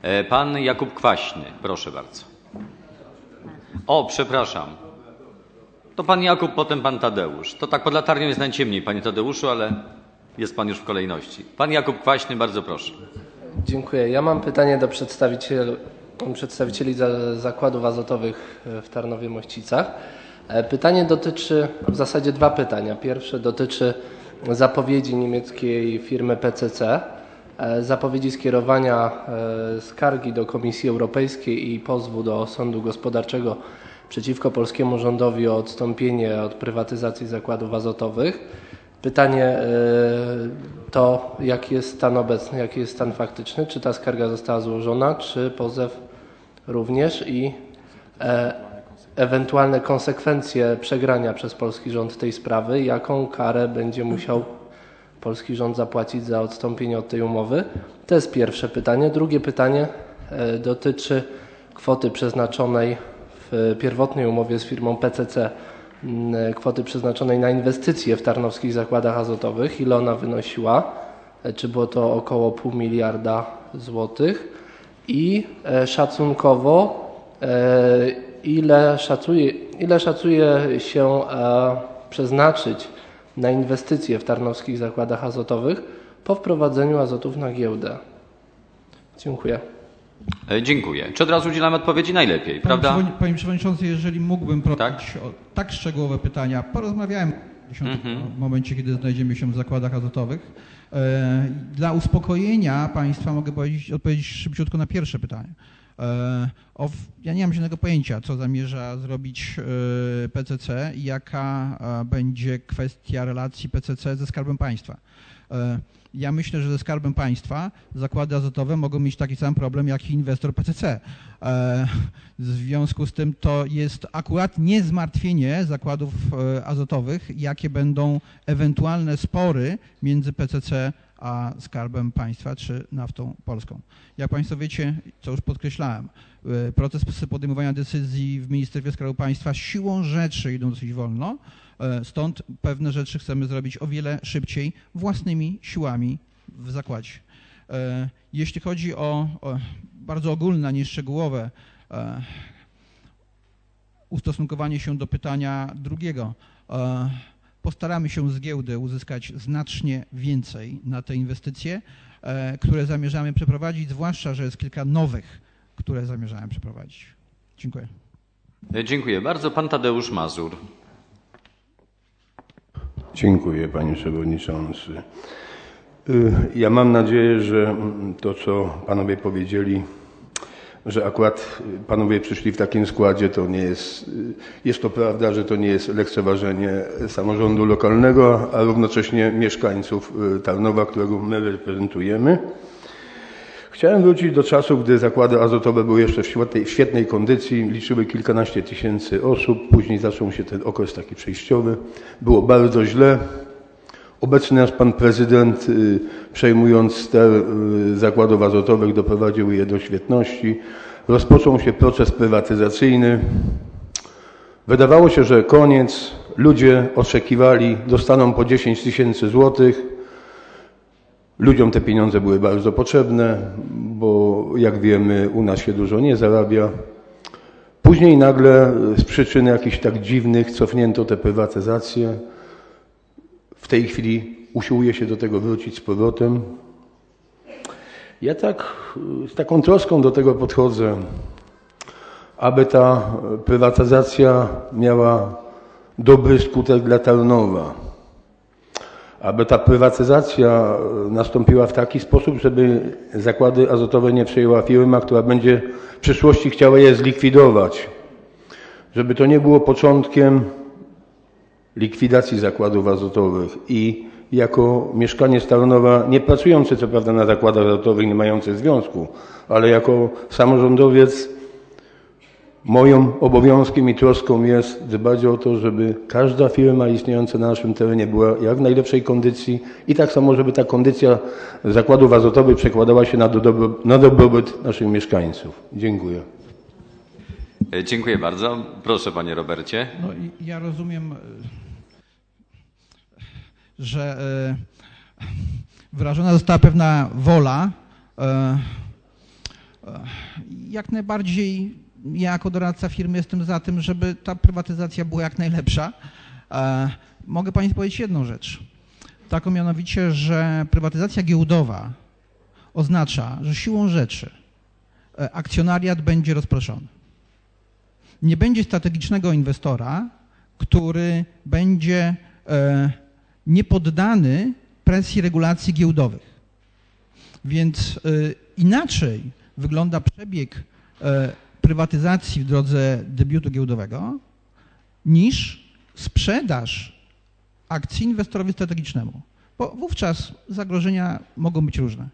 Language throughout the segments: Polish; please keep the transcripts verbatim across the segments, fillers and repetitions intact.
Pan Jakub Kwaśny, proszę bardzo. O, przepraszam. To pan Jakub, potem pan Tadeusz. To tak pod latarnią jest najciemniej, panie Tadeuszu, ale jest pan już w kolejności. Pan Jakub Kwaśny, bardzo proszę. Dziękuję. Ja mam pytanie do przedstawicieli, przedstawicieli zakładów azotowych w Tarnowie-Mościcach. Pytanie dotyczy, w zasadzie dwa pytania. Pierwsze dotyczy zapowiedzi niemieckiej firmy P C C, zapowiedzi skierowania skargi do Komisji Europejskiej i pozwu do Sądu Gospodarczego przeciwko polskiemu rządowi o odstąpienie od prywatyzacji zakładów azotowych. Pytanie to, jaki jest stan obecny, jaki jest stan faktyczny, czy ta skarga została złożona, czy pozew również i e, ewentualne konsekwencje przegrania przez polski rząd tej sprawy, jaką karę będzie musiał polski rząd zapłacić za odstąpienie od tej umowy. To jest pierwsze pytanie. Drugie pytanie e, dotyczy kwoty przeznaczonej w pierwotnej umowie z firmą P C C, kwoty przeznaczonej na inwestycje w tarnowskich zakładach azotowych. Ile ona wynosiła? Czy było to około pół miliarda złotych? I szacunkowo ile szacuje, ile szacuje się przeznaczyć na inwestycje w tarnowskich zakładach azotowych po wprowadzeniu azotów na giełdę? Dziękuję. Dziękuję. Czy od razu udzielamy odpowiedzi? Najlepiej, prawda? Panie, panie Przewodniczący, jeżeli mógłbym prosić tak? o tak szczegółowe pytania, porozmawiałem w momencie, kiedy znajdziemy się w zakładach azotowych. Dla uspokojenia Państwa mogę powiedzieć, odpowiedzieć szybciutko na pierwsze pytanie. O, ja nie mam żadnego pojęcia, co zamierza zrobić P C C i jaka będzie kwestia relacji P C C ze Skarbem Państwa. Ja myślę, że ze Skarbem Państwa zakłady azotowe mogą mieć taki sam problem jak i inwestor P C C. W związku z tym to jest akurat nie zmartwienie zakładów azotowych, jakie będą ewentualne spory między P C C a Skarbem Państwa czy Naftą Polską. Jak Państwo wiecie, co już podkreślałem, procesy podejmowania decyzji w Ministerstwie Skarbu Państwa siłą rzeczy idą dosyć wolno, stąd pewne rzeczy chcemy zrobić o wiele szybciej własnymi siłami w zakładzie. Jeśli chodzi o, o bardzo ogólne, a nie szczegółowe ustosunkowanie się do pytania drugiego, postaramy się z giełdy uzyskać znacznie więcej na te inwestycje, które zamierzamy przeprowadzić, zwłaszcza, że jest kilka nowych, które zamierzamy przeprowadzić. Dziękuję. Dziękuję bardzo. Pan Tadeusz Mazur. Dziękuję, panie przewodniczący. Ja mam nadzieję, że to, co panowie powiedzieli, że akurat panowie przyszli w takim składzie, to nie jest, jest to prawda, że to nie jest lekceważenie samorządu lokalnego, a równocześnie mieszkańców Tarnowa, którego my reprezentujemy. Chciałem wrócić do czasów, gdy zakłady azotowe były jeszcze w świetnej, w świetnej kondycji, liczyły kilkanaście tysięcy osób, później zaczął się ten okres taki przejściowy. Było bardzo źle. Obecny nasz pan prezydent, przejmując ster zakładów azotowych, doprowadził je do świetności. Rozpoczął się proces prywatyzacyjny. Wydawało się, że koniec. Ludzie oczekiwali, dostaną po dziesięć tysięcy złotych. Ludziom te pieniądze były bardzo potrzebne, bo jak wiemy, u nas się dużo nie zarabia. Później nagle z przyczyn jakichś tak dziwnych cofnięto te prywatyzacje. W tej chwili usiłuje się do tego wrócić z powrotem. Ja tak z taką troską do tego podchodzę, aby ta prywatyzacja miała dobry skutek dla Tarnowa. Aby ta prywatyzacja nastąpiła w taki sposób, żeby zakłady azotowe nie przejęła firma, która będzie w przyszłości chciała je zlikwidować. Żeby to nie było początkiem likwidacji zakładów azotowych. I jako mieszkaniec Tarnowa, nie pracujący co prawda na zakładach azotowych, nie mający związku, ale jako samorządowiec moim obowiązkiem i troską jest dbać o to, żeby każda firma istniejąca na naszym terenie była jak w najlepszej kondycji i tak samo, żeby ta kondycja zakładów azotowych przekładała się na, dobro, na dobrobyt naszych mieszkańców. Dziękuję. Dziękuję bardzo. Proszę, panie Robercie. No, ja rozumiem, że wyrażona została pewna wola Jak najbardziej ja jako doradca firmy jestem za tym, żeby ta prywatyzacja była jak najlepsza. Mogę Państwu powiedzieć jedną rzecz. Taką mianowicie, że prywatyzacja giełdowa oznacza, że siłą rzeczy akcjonariat będzie rozproszony. Nie będzie strategicznego inwestora, który będzie niepoddany presji regulacji giełdowych. Więc inaczej wygląda przebieg prywatyzacji w drodze debiutu giełdowego niż sprzedaż akcji inwestorowi strategicznemu, bo wówczas zagrożenia mogą być różne.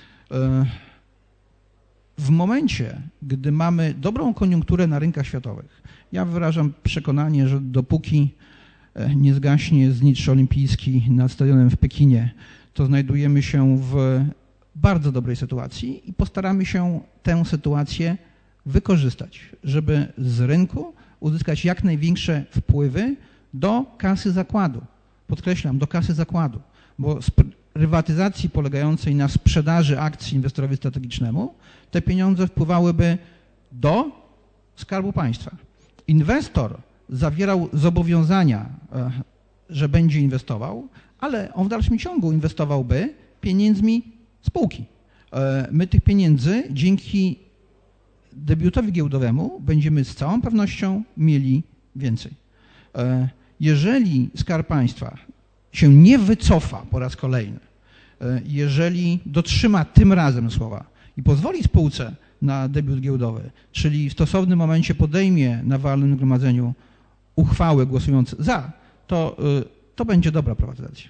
W momencie, gdy mamy dobrą koniunkturę na rynkach światowych, ja wyrażam przekonanie, że dopóki nie zgaśnie znicz olimpijski nad stadionem w Pekinie, to znajdujemy się w bardzo dobrej sytuacji i postaramy się tę sytuację wykorzystać, żeby z rynku uzyskać jak największe wpływy do kasy zakładu. Podkreślam, do kasy zakładu, bo z prywatyzacji polegającej na sprzedaży akcji inwestorowi strategicznemu te pieniądze wpływałyby do Skarbu Państwa. Inwestor zawierał zobowiązania, że będzie inwestował, ale on w dalszym ciągu inwestowałby pieniędzmi spółki. My tych pieniędzy dzięki debiutowi giełdowemu będziemy z całą pewnością mieli więcej. Jeżeli Skarb Państwa się nie wycofa po raz kolejny, jeżeli dotrzyma tym razem słowa i pozwoli spółce na debiut giełdowy, czyli w stosownym momencie podejmie na walnym zgromadzeniu uchwały głosując za, to, to będzie dobra prywatyzacja.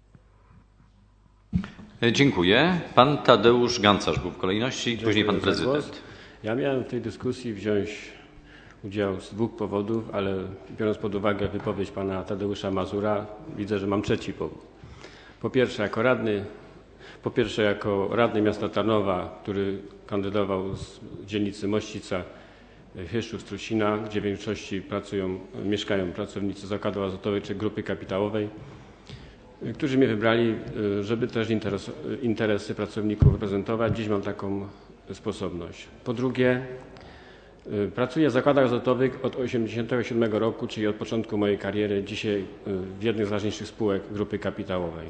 Dziękuję. Pan Tadeusz Gancarz był w kolejności, później pan prezydent. Ja miałem w tej dyskusji wziąć udział z dwóch powodów, ale biorąc pod uwagę wypowiedź pana Tadeusza Mazura, widzę, że mam trzeci powód. Po pierwsze, jako radny, po pierwsze jako radny miasta Tarnowa, który kandydował z dzielnicy Mościca, Hyszczów, Strusina, gdzie w większości pracują, mieszkają pracownicy zakładów azotowych czy grupy kapitałowej, którzy mnie wybrali, żeby też interes, interesy pracowników reprezentować. Dziś mam taką sposobność. Po drugie, pracuję w zakładach azotowych od tysiąc dziewięćset osiemdziesiątego siódmego roku, czyli od początku mojej kariery, dzisiaj w jednej z ważniejszych spółek grupy kapitałowej.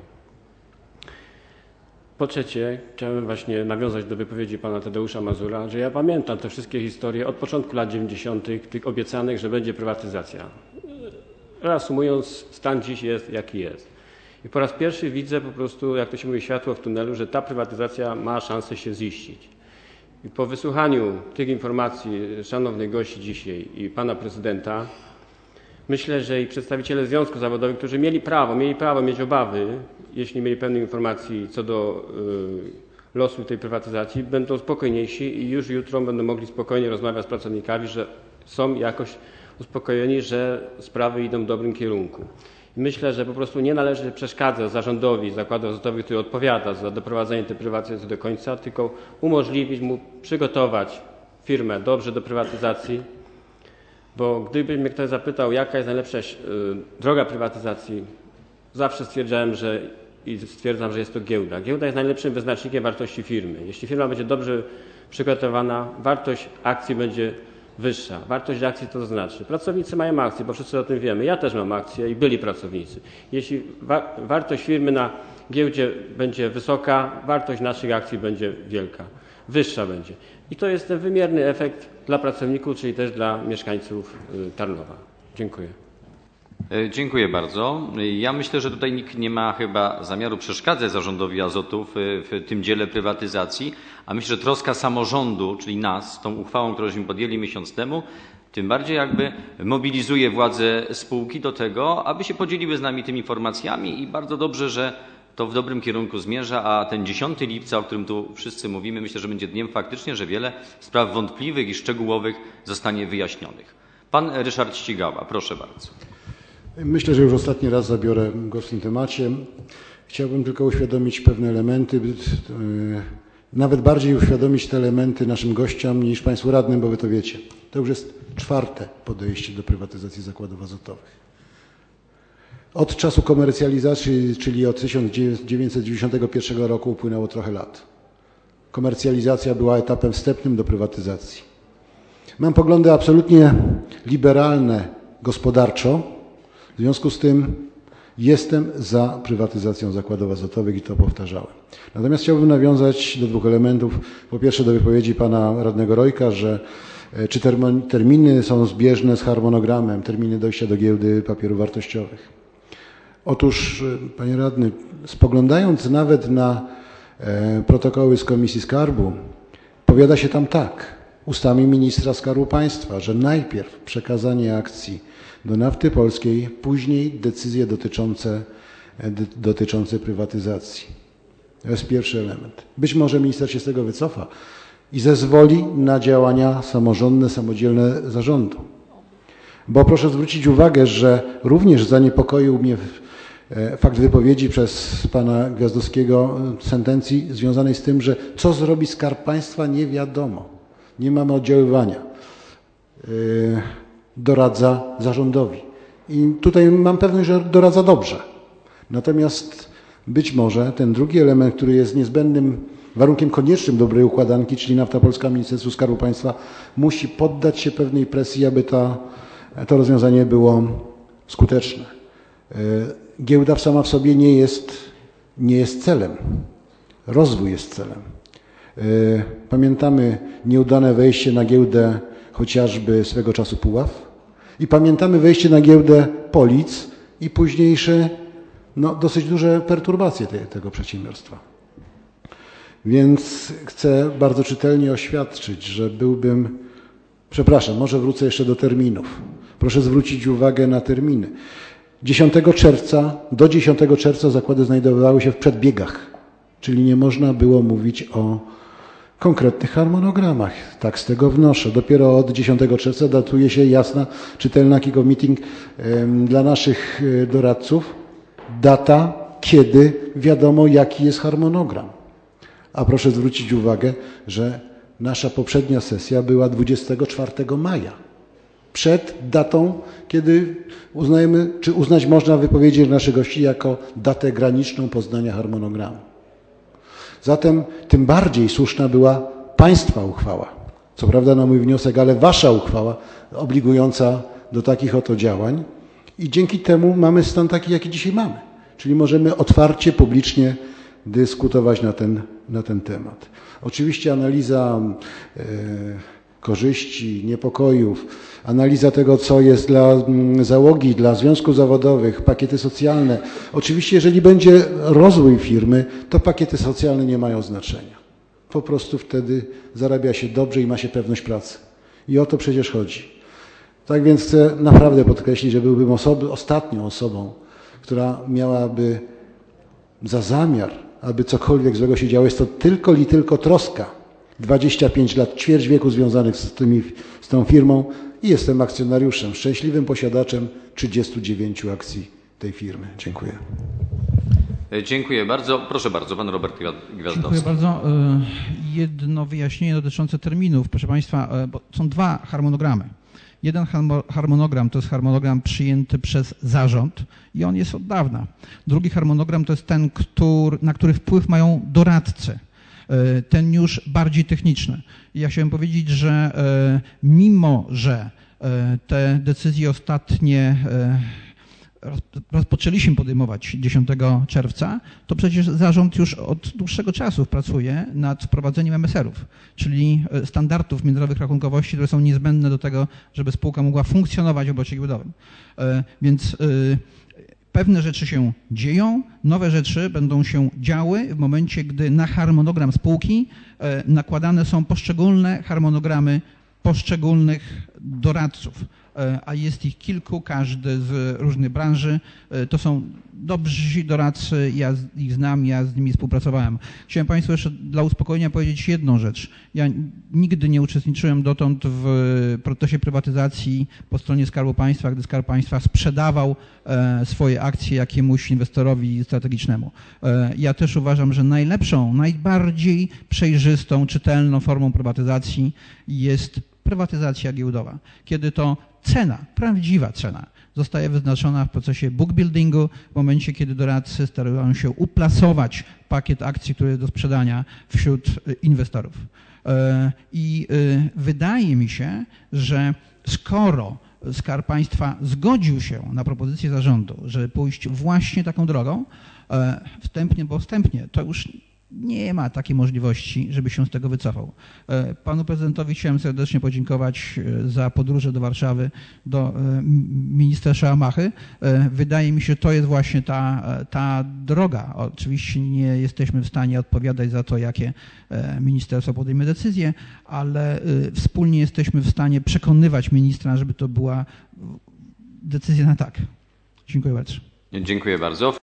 Po trzecie, chciałem właśnie nawiązać do wypowiedzi pana Tadeusza Mazura, że ja pamiętam te wszystkie historie od początku lat dziewięćdziesiątych, tych obiecanych, że będzie prywatyzacja. Reasumując, stan dziś jest jaki jest. I po raz pierwszy widzę po prostu, jak to się mówi, światło w tunelu, że ta prywatyzacja ma szansę się ziścić. I po wysłuchaniu tych informacji szanownych gości dzisiaj i pana prezydenta, myślę, że i przedstawiciele związków zawodowych, którzy mieli prawo, mieli prawo mieć obawy, jeśli mieli pewne informacji co do y, losu tej prywatyzacji, będą spokojniejsi i już jutro będą mogli spokojnie rozmawiać z pracownikami, że są jakoś uspokojeni, że sprawy idą w dobrym kierunku. Myślę, że po prostu nie należy przeszkadzać zarządowi zakładów azotowych, który odpowiada za doprowadzenie tej prywatyzacji do końca, tylko umożliwić mu przygotować firmę dobrze do prywatyzacji, bo gdyby mnie ktoś zapytał, jaka jest najlepsza droga prywatyzacji, zawsze stwierdzałem, że i stwierdzam, że jest to giełda. Giełda jest najlepszym wyznacznikiem wartości firmy. Jeśli firma będzie dobrze przygotowana, wartość akcji będzie wyższa. Wartość akcji to znaczy, pracownicy mają akcje, bo wszyscy o tym wiemy. Ja też mam akcje i byli pracownicy. Jeśli wa wartość firmy na giełdzie będzie wysoka, wartość naszych akcji będzie wielka, wyższa będzie. I to jest ten wymierny efekt dla pracowników, czyli też dla mieszkańców Tarnowa. Dziękuję. Dziękuję bardzo. Ja myślę, że tutaj nikt nie ma chyba zamiaru przeszkadzać zarządowi Azotów w tym dziele prywatyzacji, a myślę, że troska samorządu, czyli nas, tą uchwałą, którąśmy podjęli miesiąc temu, tym bardziej jakby mobilizuje władze spółki do tego, aby się podzieliły z nami tymi informacjami i bardzo dobrze, że to w dobrym kierunku zmierza, a ten dziesiątego lipca, o którym tu wszyscy mówimy, myślę, że będzie dniem faktycznie, że wiele spraw wątpliwych i szczegółowych zostanie wyjaśnionych. Pan Ryszard Ścigała, proszę bardzo. Myślę, że już ostatni raz zabiorę głos w tym temacie. Chciałbym tylko uświadomić pewne elementy, nawet bardziej uświadomić te elementy naszym gościom niż Państwu radnym, bo Wy to wiecie. To już jest czwarte podejście do prywatyzacji zakładów azotowych. Od czasu komercjalizacji, czyli od tysiąc dziewięćset dziewięćdziesiątego pierwszego roku upłynęło trochę lat. komercjalizacja była etapem wstępnym do prywatyzacji. Mam poglądy absolutnie liberalne gospodarczo, w związku z tym jestem za prywatyzacją zakładów azotowych i to powtarzałem. Natomiast chciałbym nawiązać do dwóch elementów. Po pierwsze do wypowiedzi pana radnego Rojka, że czy terminy są zbieżne z harmonogramem, terminy dojścia do giełdy papierów wartościowych. Otóż, panie radny, spoglądając nawet na protokoły z Komisji Skarbu, powiada się tam tak, ustami ministra Skarbu Państwa, że najpierw przekazanie akcji do Nafty Polskiej, później decyzje dotyczące, dotyczące prywatyzacji. To jest pierwszy element. Być może minister się z tego wycofa i zezwoli na działania samorządne, samodzielne zarządu. Bo proszę zwrócić uwagę, że również zaniepokoił mnie fakt wypowiedzi przez pana Gwiazdowskiego sentencji związanej z tym, że co zrobi Skarb Państwa nie wiadomo. Nie mamy oddziaływania. Doradza zarządowi. I tutaj mam pewność, że doradza dobrze. Natomiast być może ten drugi element, który jest niezbędnym warunkiem koniecznym dobrej układanki, czyli Nafta Polska, Ministerstwo Skarbu Państwa, musi poddać się pewnej presji, aby ta, to rozwiązanie było skuteczne. Giełda sama w sobie nie jest, nie jest celem. Rozwój jest celem. Pamiętamy nieudane wejście na giełdę chociażby swego czasu Puław i pamiętamy wejście na giełdę Polic i późniejsze no, dosyć duże perturbacje te, tego przedsiębiorstwa. Więc chcę bardzo czytelnie oświadczyć, że byłbym, przepraszam, może wrócę jeszcze do terminów. Proszę zwrócić uwagę na terminy. dziesiątego czerwca, do dziesiątego czerwca zakłady znajdowały się w przedbiegach, czyli nie można było mówić o konkretnych harmonogramach. Tak z tego wnoszę. Dopiero od dziesiątego czerwca datuje się jasna, czytelna kick-off meeting um, dla naszych doradców. Data, kiedy wiadomo, jaki jest harmonogram. A proszę zwrócić uwagę, że nasza poprzednia sesja była dwudziestego czwartego maja. Przed datą, kiedy uznajemy, czy uznać można wypowiedzi naszych gości jako datę graniczną poznania harmonogramu. Zatem tym bardziej słuszna była Państwa uchwała. Co prawda na mój wniosek, ale Wasza uchwała obligująca do takich oto działań. I dzięki temu mamy stan taki, jaki dzisiaj mamy. Czyli możemy otwarcie, publicznie dyskutować na ten, na ten temat. Oczywiście analiza e, korzyści, niepokojów, analiza tego, co jest dla załogi, dla związków zawodowych, pakiety socjalne. Oczywiście, jeżeli będzie rozwój firmy, to pakiety socjalne nie mają znaczenia. Po prostu wtedy zarabia się dobrze i ma się pewność pracy. I o to przecież chodzi. Tak więc chcę naprawdę podkreślić, że byłbym osoby, ostatnią osobą, która miałaby za zamiar, aby cokolwiek złego się działo. Jest to tylko i tylko troska. dwadzieścia pięć lat, ćwierć wieku związanych z, tymi, z tą firmą i jestem akcjonariuszem, szczęśliwym posiadaczem trzydziestu dziewięciu akcji tej firmy. Dziękuję. Dziękuję bardzo. Proszę bardzo, pan Robert Gwiazdowski. Dziękuję bardzo. Jedno wyjaśnienie dotyczące terminów. Proszę państwa, bo są dwa harmonogramy. Jeden harmonogram to jest harmonogram przyjęty przez zarząd i on jest od dawna. Drugi harmonogram to jest ten, który, na który wpływ mają doradcy. Ten już bardziej techniczny. I ja chciałem powiedzieć, że mimo, że te decyzje ostatnie rozpoczęliśmy podejmować dziesiątego czerwca, to przecież zarząd już od dłuższego czasu pracuje nad wprowadzeniem M S R-ów, czyli standardów międzynarodowych rachunkowości, które są niezbędne do tego, żeby spółka mogła funkcjonować w obrocie giełdowym. Więc pewne rzeczy się dzieją, nowe rzeczy będą się działy w momencie, gdy na harmonogram spółki nakładane są poszczególne harmonogramy poszczególnych doradców, a jest ich kilku, każdy z różnych branży. To są dobrzy doradcy, ja ich znam, ja z nimi współpracowałem. Chciałem Państwu jeszcze dla uspokojenia powiedzieć jedną rzecz. Ja nigdy nie uczestniczyłem dotąd w procesie prywatyzacji po stronie Skarbu Państwa, gdy Skarb Państwa sprzedawał swoje akcje jakiemuś inwestorowi strategicznemu. Ja też uważam, że najlepszą, najbardziej przejrzystą, czytelną formą prywatyzacji jest prywatyzacja giełdowa, kiedy to cena, prawdziwa cena zostaje wyznaczona w procesie bookbuildingu, w momencie, kiedy doradcy starają się uplasować pakiet akcji, który jest do sprzedania wśród inwestorów. I wydaje mi się, że skoro Skarb Państwa zgodził się na propozycję zarządu, żeby pójść właśnie taką drogą, wstępnie, bo wstępnie, to już nie ma takiej możliwości, żeby się z tego wycofał. Panu prezydentowi chciałem serdecznie podziękować za podróże do Warszawy, do ministra Szałamachy. Wydaje mi się, że to jest właśnie ta, ta droga. Oczywiście nie jesteśmy w stanie odpowiadać za to, jakie ministerstwo podejmie decyzje, ale wspólnie jesteśmy w stanie przekonywać ministra, żeby to była decyzja na tak. Dziękuję bardzo. Dziękuję bardzo.